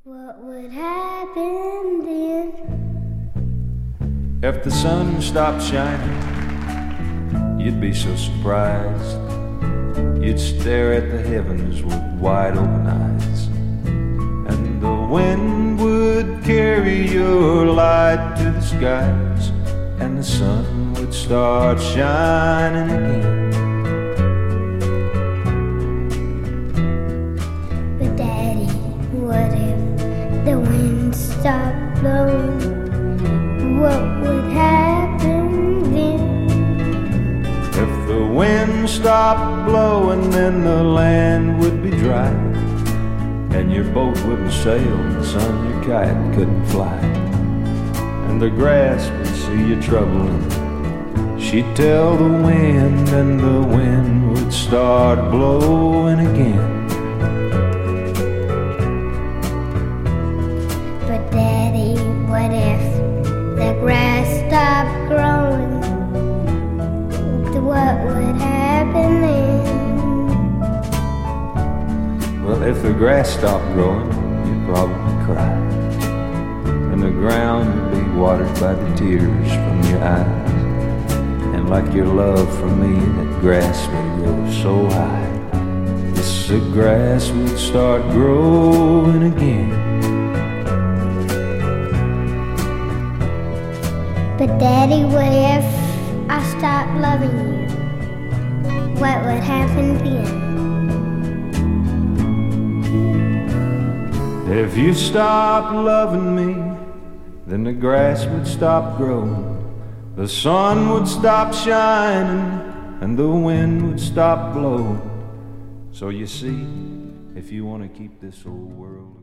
What would happen then? If the sun stopped shining, you'd be so surprised. You'd stare at the heavens with wide open eyes, and the wind would carry your light to the skies, and the sun would start shining again. But Daddy, what if the wind stopped blowing? What would happen then? If the wind stopped blowing, then the land would be dry, and your boat wouldn't sail, and son, your kite couldn't fly, and the grass would see you troubling. She'd tell the wind, and the wind would start blowing again. But Daddy, what if the grass stopped growing? What would happen then? Well, if the grass stopped growing, you'd probably cry, and the ground would be watered by the tears from your eyes, and like your love for me, that grass would grow so high, the grass would start growing again. But Daddy, what if I stopped loving you? What would happen then? If you stopped loving me, then the grass would stop growing, the sun would stop shining, and the wind would stop blowing. So you see, if you want to keep this old world